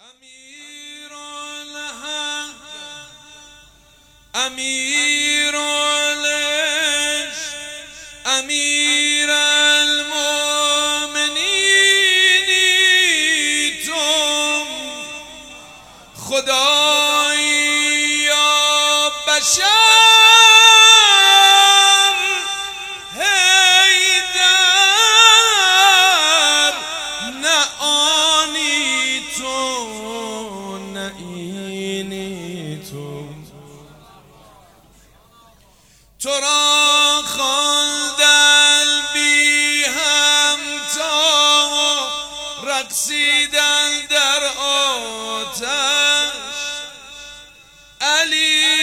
امیر الحق امیر العشق امیر المؤمنینی تو خدایی یا بشر تو را خواندن بی همتا رقصیدن در آتش علی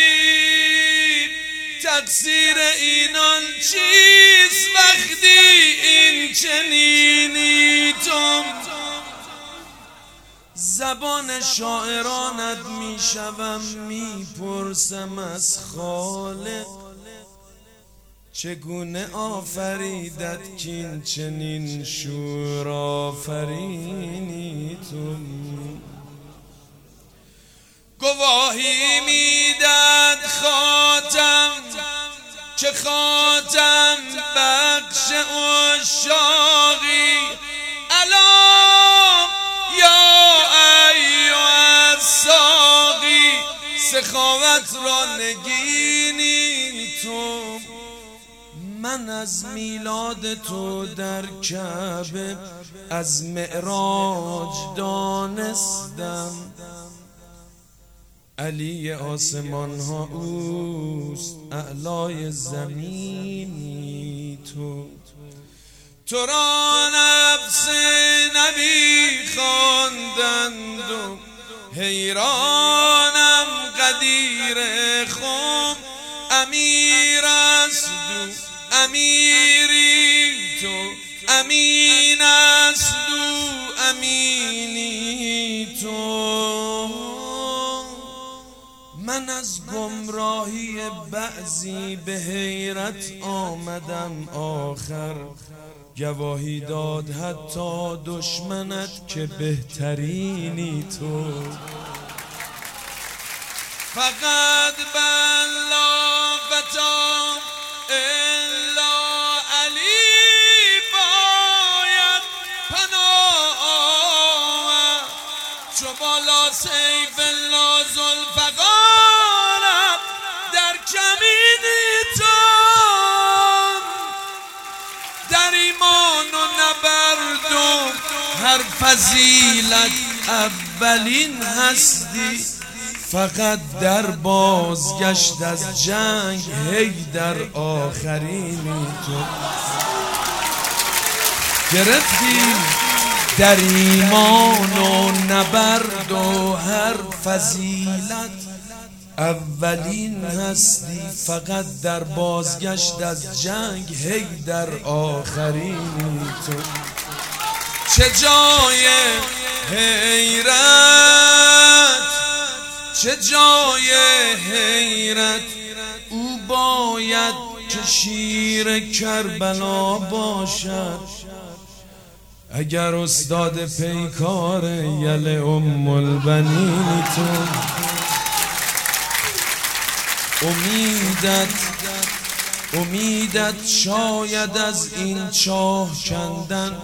تقصیر اینان چیست وقتی این چنینی تو زبان شاعرانت میشوم میپرسم از خالق چگونه آفریدت کین چنین شور آفرینی تو گواهی میداد خاتم که خاتم بخش عشاقی الا یا ایها الساقی سخاوت را نگینی تو من از میلاد تو در کعبه از معراج دانستم علی آسمان ها اوست اعلای زمینی تو را نفس نبی خواندند و حیرانم قدیر خم امیر است امیری تو امین است امینی تو من از گمراهی بعضی به حیرت آمدم آخر گواهی داد حتی دشمنت که بهترینی تو فقط بلا فتا الا علی باید پناه آورد چو بالا سیف الله ذوالفقارم در کمینی تو در ایمان و نبرد و هر فضیلت اولین هستی فقط در بازگشت از جنگ هی در آخرینی تو گرفتی در ایمان و نبرد و هر فضیلت اولین هستی فقط در بازگشت از جنگ هی در آخرینی تو چه جای حیرت چه جای حیرت او باید که شیر کربلا باشد اگر استاد پیکار یل ام البنین تو امیدت شاید از این چاه کندن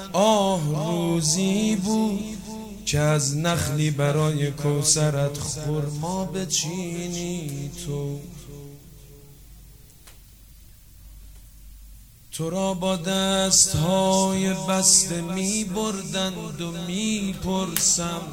روزی بود که از نخلی برای کوثرت خرما بچینی تو را با دستهای بسته می بردند و می پرسم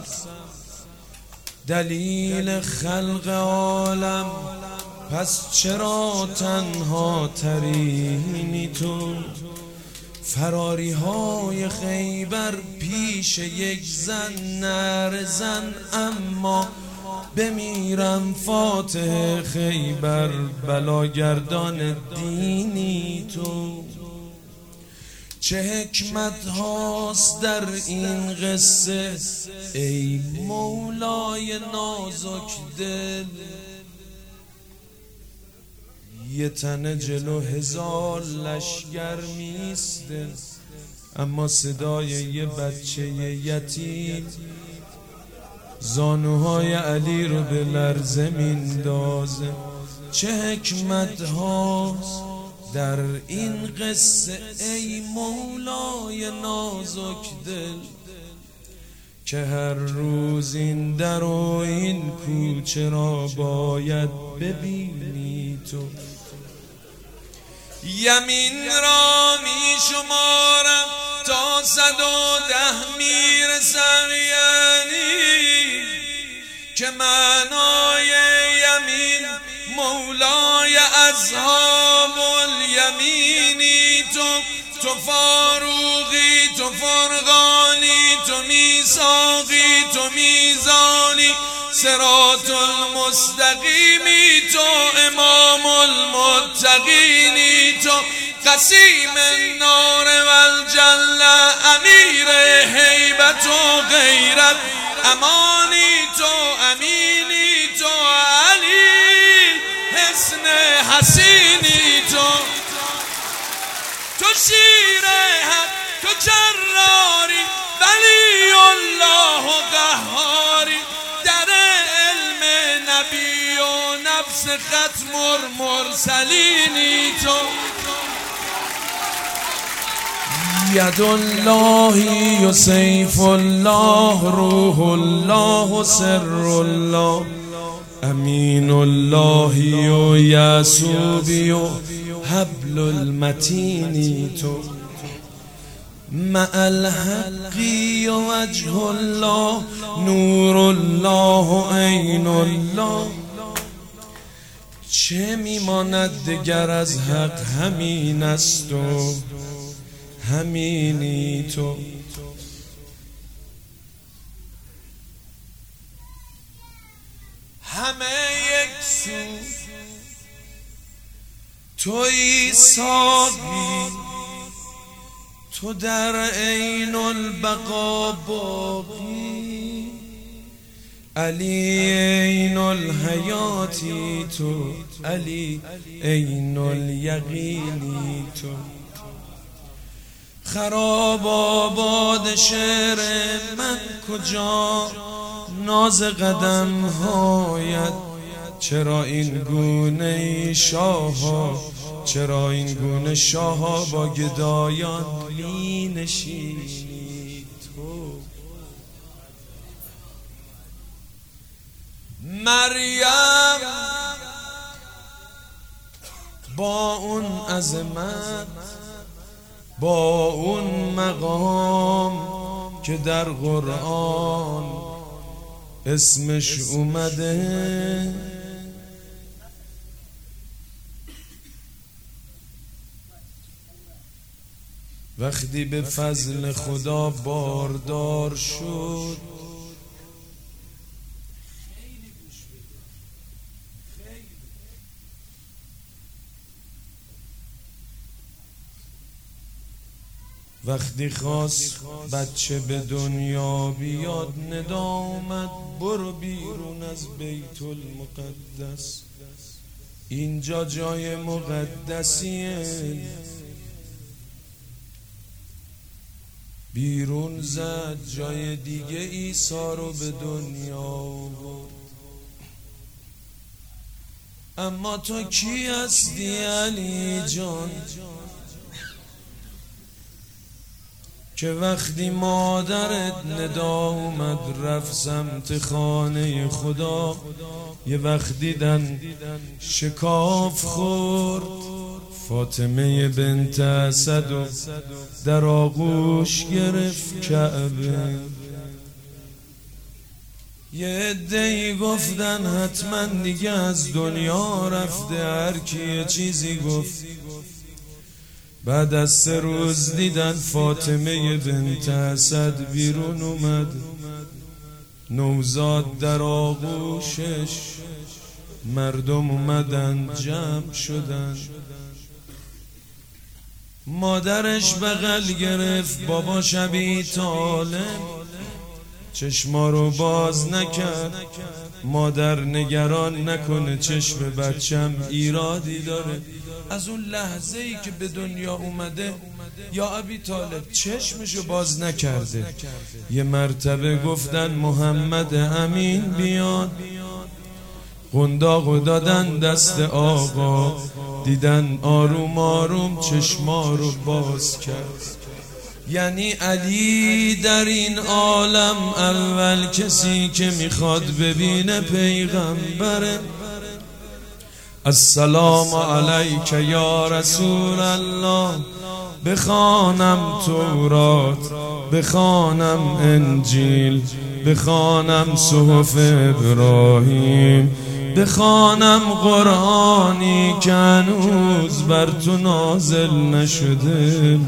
دلیل خلق عالم پس چرا تنها ترینی تو فراری های خیبر پیش یک زن نر زن اما بمیرم فاتح خیبر بلاگردان دینی تو چه حکمت هاست در این قصه ای مولای نازک دل یه تنه جلو هزار لشگر میسته، اما صدای یه بچه یتیم زانوهای علی رو به لرزه میندازه. چه حکمت هاست در این قصه ای مولای نازک دل، که هر روز این در و این کوچه را باید ببینی تو. یمین را می شمارم تا 110 میرسم، یعنی که معنای یمین مولای اصحاب الیمینی تو فاروقی، تو فرقانی، تو میثاقی، تو میزانی، صراط المستقیمی، تو امام المتقینی، تو قسیم النار والجنه، امیر هیبت و غیرت، امانی تو، امینی تو، علی حسن حسینی تو شیر حق، تو جراری، ولی الله و قهاری، در علم نبی و نفس ختم المرسلینی تو. ید الله و سیف الله، روح الله و سر الله، امین الله و یعصوبی و حبل المتینی تو. مع الحقی و وجه الله، نور الله و عین الله. چه میماند دگر از حق؟ همین است و همینی تو. همه یک سو تویی ساقی، تو در عین البقا باقی، علی عین الحیاتی تو، علی عین الیقینی تو. خراب آباد شعر من کجا، ناز قدم هایت، چرا این گونه شاها، چرا این گونه شاها با گدایان می نشینی تو. مریم با اون عظمت، با اون مقام که در قرآن اسمش اومده، وقتی به فضل خدا باردار شد، وقتی خواست بچه به دنیا بیاد، ندا اومد برو بیرون از بیت المقدس، اینجا جای مقدسیه. بیرون زد، جای دیگه عیسی رو به دنیا آورد. اما تو کی هستی علی جان، که وقتی مادرت ندا اومد رفت سمت خانه خدا، یه وقت دیدن شکاف خورد فاطمه بنت اسد و در آغوش گرفت کعبه. یه عده‌ای گفتن حتما دیگه از دنیا رفته، هر کی یه چیزی گفت. بعد از 3 روز دیدن فاطمه بنت اسد بیرون اومد، نوزاد در آغوشش، مردم اومدن جمع شدن. مادرش بغل گرفت بابا ابی طالب، چشما رو باز نکرد. مادر نگران نکنه چشم بچم ایرادی داره. از اون لحظه ای که به دنیا اومده یا ابی طالب چشمشو باز نکرده. یه مرتبه گفتن محمد امین بیان، قنداقو دادن دست آقا، دیدن آروم آروم چشما رو باز کرد. یعنی علی در این عالم اول کسی که میخواد ببینه پیغمبره. السلام علیک یا رسول الله. بخوانم تورات، بخوانم انجیل، بخوانم صحف ابراهیم، بخوانم قرآنی که هنوز بر تو نازل نشده.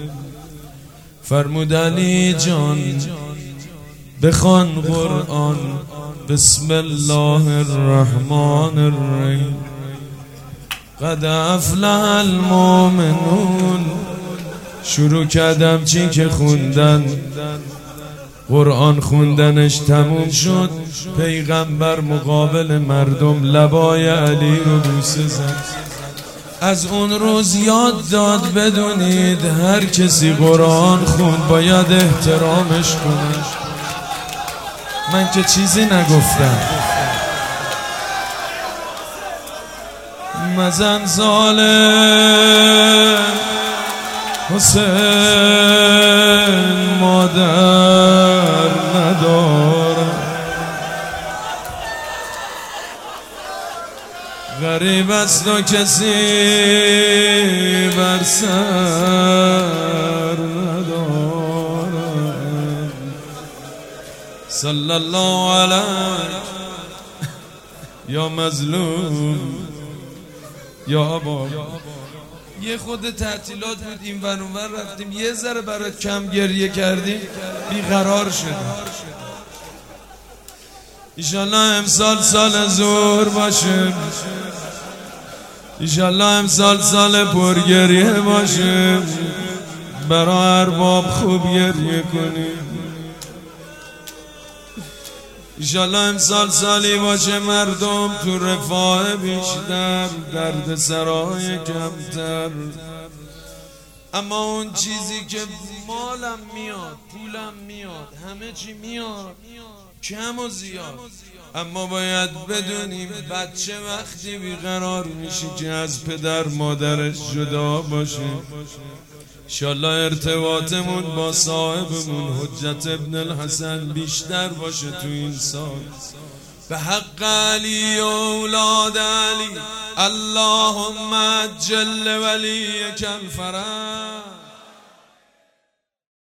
فرمود علی جان بخوان قرآن. بسم الله الرحمن الرحیم. قد افلح المؤمنون. شروع کردم چی که خوندن، قرآن خوندنش تموم شد. پیغمبر مقابل مردم لبای علی رو بوسه زد. از اون روز یاد داد بدونید هر کسی قرآن خوند باید احترامش کنه. من که چیزی نگفتم. مزن ظالم حسین مادر نداره. غریب است و کسی بر سر نداره. صلی الله علیه یا مظلوم یا ابا. یه خود تعطیلات بود این ور اون ور رفتیم، یه ذره برات کم گریه کردیم بیقرار شدیم. ایشالله امسال سال زور باشه، ایشالله امسال سال پرگریه باشه، برای ارباب خوب گریه کنیم. ایشالله امسال سالی باشه مردم تو رفاه بیشتر، درد سرای کمتر. اما اون چیزی که مالم میاد، پولم میاد، همه چی میاد، کم و زیاد، اما باید بدونیم بچه وقتی بیقرار میشه که از پدر مادرش جدا باشه. انشالله ارتباطمون با صاحبمون حجت ابن الحسن بیشتر باشه تو این سال. به حق علی و اولاد علی اللهم عجل ولیک الفرج.